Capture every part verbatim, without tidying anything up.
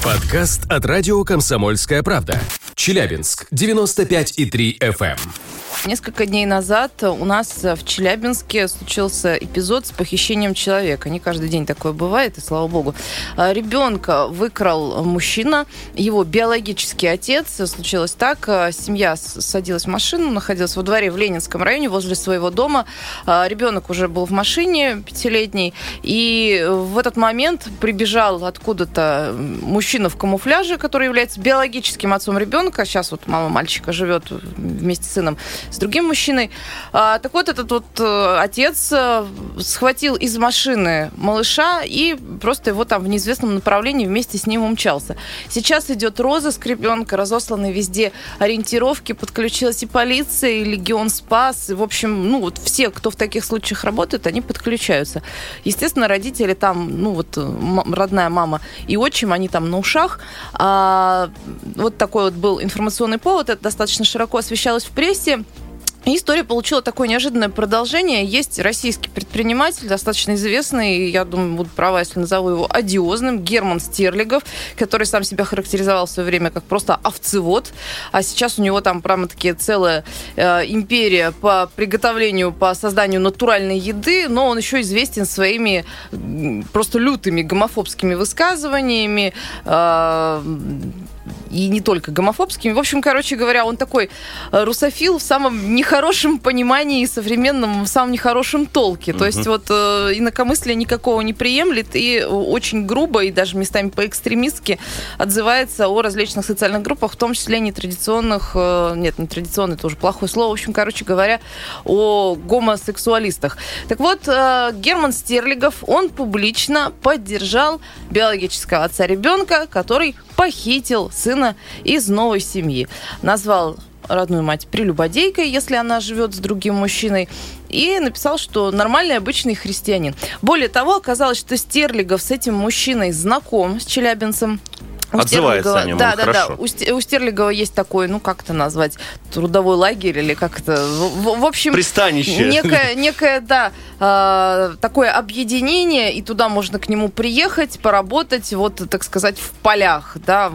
Подкаст от радио «Комсомольская правда». Челябинск, девяносто пять и три эф эм. Несколько дней назад у нас в Челябинске случился эпизод с похищением человека. Не каждый день такое бывает, и слава богу. Ребенка выкрал мужчина, его биологический отец. Случилось так, семья садилась в машину, находилась во дворе в Ленинском районе, возле своего дома. Ребенок уже был в машине, пятилетний, и в этот момент прибежал откуда-то мужчина в камуфляже, который является биологическим отцом ребенка. Сейчас вот мама мальчика живет вместе с сыном, с другим мужчиной. А, так вот, этот вот а, отец а, схватил из машины малыша и просто его там в неизвестном направлении вместе с ним умчался. Сейчас идет розыск ребенка, разосланы везде ориентировки, подключилась и полиция, и Легион Спас. И, в общем, ну вот все, кто в таких случаях работает, они подключаются. Естественно, родители там, ну вот родная мама и отчим, они там на ушах. А, вот такой вот был информационный повод, это достаточно широко освещалось в прессе. И история получила такое неожиданное продолжение. Есть российский предприниматель, достаточно известный, я думаю, буду права, если назову его одиозным, Герман Стерлигов, который сам себя характеризовал в свое время как просто овцевод, а сейчас у него там прямо-таки целая э, империя по приготовлению, по созданию натуральной еды, но он еще известен своими просто лютыми гомофобскими высказываниями, э, и не только гомофобскими. В общем, короче говоря, он такой русофил в самом нехорошем понимании и современном, в самом нехорошем толке. Mm-hmm. То есть вот э, инакомыслия никакого не приемлет и очень грубо и даже местами по-экстремистски отзывается о различных социальных группах, в том числе нетрадиционных, э, нет, нетрадиционное, это уже плохое слово, в общем, короче говоря, о гомосексуалистах. Так вот, э, Герман Стерлигов, он публично поддержал биологического отца ребенка, который похитил сына из новой семьи. Назвал родную мать прелюбодейкой, если она живет с другим мужчиной, и написал, что нормальный, обычный христианин. Более того, оказалось, что Стерлигов с этим мужчиной знаком, с челябинцем. У Отзывается Стерлигова, о нем, да, да, хорошо. да. У, у Стерлигова есть такой, ну, как это назвать, трудовой лагерь или как это, в, в общем... Пристанище. Некое, некое да, э, такое объединение, и туда можно к нему приехать, поработать, вот, так сказать, в полях, да.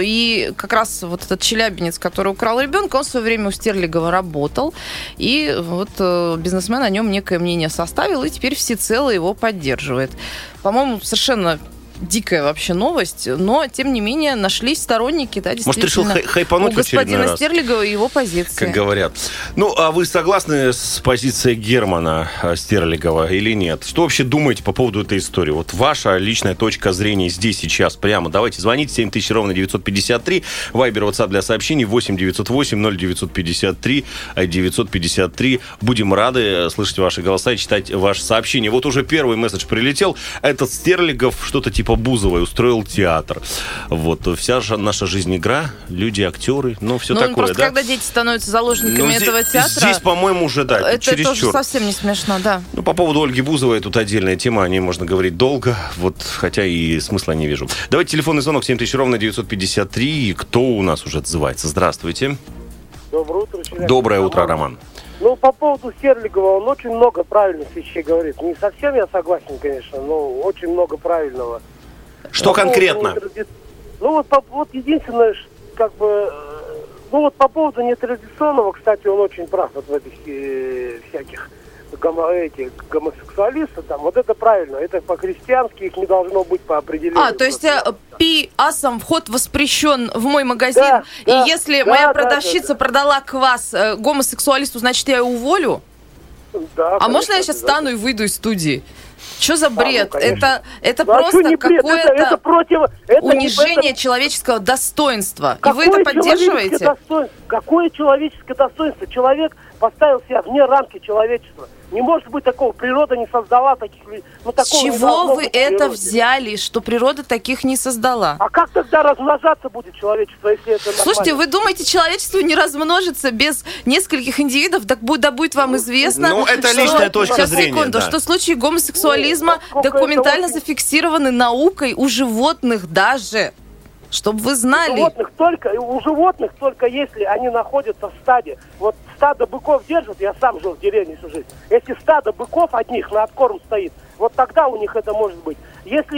И как раз вот этот челябинец, который украл ребенка, он в свое время у Стерлигова работал, и вот э, бизнесмен о нем некое мнение составил, и теперь всецело его поддерживает. По-моему, совершенно... дикая вообще новость, но, тем не менее, нашлись сторонники, да, действительно. Может, решил хай- хайпануть у господина раз. Стерлигова и его позиции. Как говорят. Ну, а вы согласны с позицией Германа Стерлигова или нет? Что вообще думаете по поводу этой истории? Вот ваша личная точка зрения здесь, сейчас, прямо. Давайте звоните. семь тысяч ровно девятьсот пятьдесят три. Вайбер, WhatsApp для сообщений восемь девятьсот восемь ноль девятьсот пятьдесят три девятьсот пятьдесят три. Будем рады слышать ваши голоса и читать ваши сообщения. Вот уже первый месседж прилетел. Этот Стерлигов что-то типа Бузовой устроил театр. Вот. Вся же наша жизнь игра, люди, актеры, ну, все ну, такое, просто да? когда дети становятся заложниками ну, этого здесь, театра... Здесь, по-моему, уже, да, это чересчур. тоже совсем не смешно, да. Ну, по поводу Ольги Бузовой тут отдельная тема, о ней можно говорить долго, вот, хотя и смысла не вижу. Давайте телефонный звонок семь тысяч ровно девятьсот пятьдесят три. Кто у нас уже отзывается? Здравствуйте. Доброе утро, Челябинск. Доброе утро, Роман. Ну, по поводу Стерлигова, он очень много правильных вещей говорит. Не совсем я согласен, конечно, но очень много правильного. Что по конкретно? Поводу, ну, вот, по, вот единственное, как бы, ну, вот по поводу нетрадиционного, кстати, он очень прав, вот в этих э, всяких гомо, эти, гомосексуалистов, там, вот это правильно, это по-христиански, их не должно быть по определению. А, то есть пи асом вход воспрещен в мой магазин, да, и да, если да, моя да, продавщица да, да. продала квас э, гомосексуалисту, значит, я ее уволю? Да, а конечно, можно я сейчас да. встану и выйду из студии? Что за бред? А, ну, это это ну, просто а какое-то это, это против, это унижение не, это... человеческого достоинства. Какое И вы это поддерживаете? Достоинство? Какое человеческое достоинство? Человек поставил себя вне рамки человечества. Не может быть такого. Природа не создала таких людей. Ну, С чего вы это взяли, что природа таких не создала? А как тогда размножаться будет человечество, если это нормально? Слушайте, вы думаете, человечество не размножится без нескольких индивидов? Так будет, да будет вам известно. Ну, это что... личная точка Сейчас, зрения. секунду, Да. что случаи гомосексуализма ну, документально очень... зафиксированы наукой у животных даже. Чтобы вы знали. У животных только, у животных только если они находятся в стаде. Вот стадо быков держат, я сам жил в деревне всю жизнь. Если стадо быков одних на откорм стоит, вот тогда у них это может быть. Если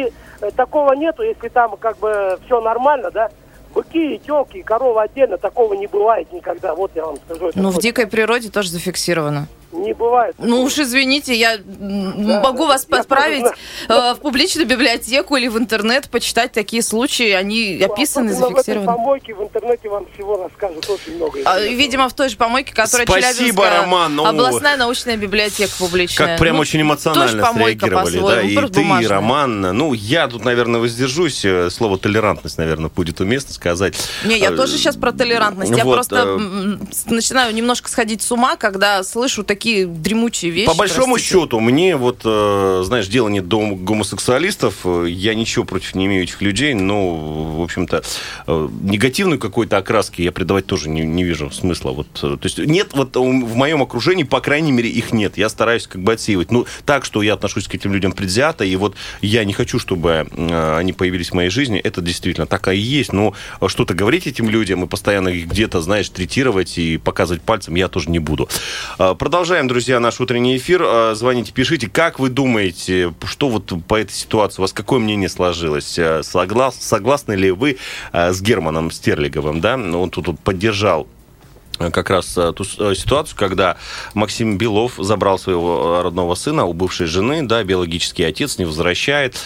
такого нету, если там как бы все нормально, да. Быки и телки, и коровы отдельно, такого не бывает никогда. Вот я вам скажу. Ну, в дикой природе тоже зафиксировано. Не бывает. Ну уж извините, я да, могу вас я отправить э, в публичную библиотеку или в интернет, почитать такие случаи, они ну, описаны, зафиксированы. В этой помойке в интернете вам всего расскажут очень много. А, видимо, в той же помойке, которая Спасибо, Роман, ну, областная научная библиотека публичная. Как прям ну, очень эмоционально среагировали, да, и ты, и Роман. Ну, я тут, наверное, воздержусь, слово толерантность, наверное, будет уместно сказать. Не, я тоже сейчас про толерантность, вот, я просто э... начинаю немножко сходить с ума, когда слышу такие дремучие вещи. По большому простите. счету, мне вот, э, знаешь, дело нет до гомосексуалистов, я ничего против не имею этих людей, но, в общем-то, э, негативной какой-то окраски я придавать тоже не, не вижу смысла. Вот, э, то есть нет, вот в моем окружении, по крайней мере, их нет. Я стараюсь как бы отсеивать. Ну, так, что я отношусь к этим людям предвзято, и вот я не хочу, чтобы э, они появились в моей жизни, это действительно так и есть, но что-то говорить этим людям и постоянно их где-то, знаешь, третировать и показывать пальцем я тоже не буду. Э, продолжаем, друзья, наш утренний эфир. Звоните, пишите. Как вы думаете, что вот по этой ситуации, у вас какое мнение сложилось? Соглас, согласны ли вы с Германом Стерлиговым? Да? Он тут поддержал как раз ту ситуацию, когда Максим Белов забрал своего родного сына у бывшей жены, да, биологический отец не возвращает.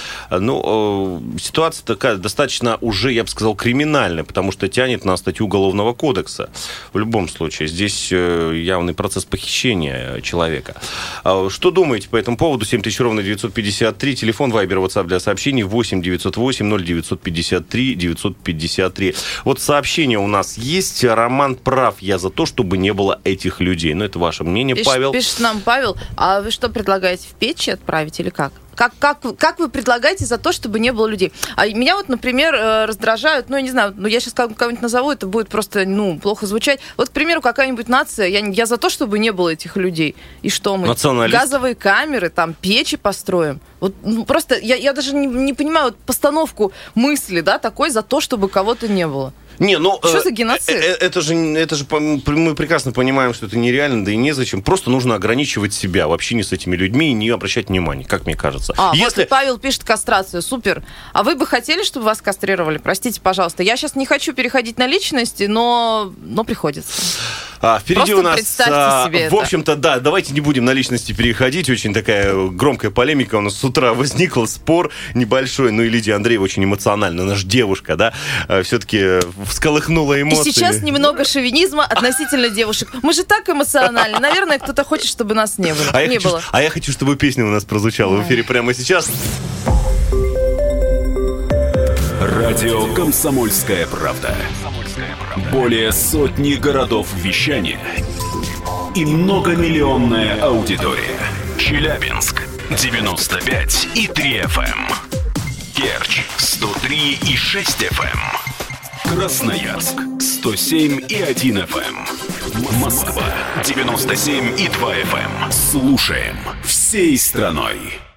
Ну, ситуация такая достаточно уже, я бы сказал, криминальная, потому что тянет на статью Уголовного кодекса. В любом случае, здесь явный процесс похищения человека. Что думаете по этому поводу? семь тысяч ровно девятьсот пятьдесят три, телефон, вайбер, ватсап для сообщений восемь девятьсот восемь ноль девятьсот пятьдесят три девятьсот пятьдесят три. Вот сообщение у нас есть. Роман прав, я за то, чтобы не было этих людей. Но это ваше мнение, Пиш, Павел. Пишет нам Павел, а вы что предлагаете, в печи отправить или как? Как, как, как вы предлагаете за то, чтобы не было людей? А меня вот, например, раздражают, ну, я не знаю, ну, я сейчас кого-нибудь назову, это будет просто, ну, плохо звучать. Вот, к примеру, какая-нибудь нация, я, я за то, чтобы не было этих людей. И что мы? Газовые камеры, там, печи построим. Вот, ну, просто я, я даже не, не понимаю вот, постановку мысли, да, такой за то, чтобы кого-то не было. Не, ну, что за геноцид? Э, э, это же, это же мы прекрасно понимаем, что это нереально, да и незачем. Просто нужно ограничивать себя в общении с этими людьми и не обращать внимания, как мне кажется. А, Если... вот Павел пишет кастрацию, супер. А вы бы хотели, чтобы вас кастрировали? Простите, пожалуйста. Я сейчас не хочу переходить на личности, но, но приходится. А, впереди Просто у нас, представьте а, себе в это. общем-то, да, давайте не будем на личности переходить. Очень такая громкая полемика у нас с утра возникла, спор небольшой. Ну и Лидия Андреева очень эмоционально, наша девушка, да, все-таки всколыхнула эмоции. И сейчас немного шовинизма относительно девушек. Мы же так эмоциональны. Наверное, кто-то хочет, чтобы нас не было. А, не я, хочу, было. а я хочу, чтобы песня у нас прозвучала в эфире прямо сейчас. Радио «Комсомольская правда». Более сотни городов вещания и многомиллионная аудитория. Челябинск девяносто пять и три эф эм. Керчь сто три и шесть эф эм. Красноярск сто семь и один эф эм. Москва девяносто семь и два эф эм. Слушаем всей страной.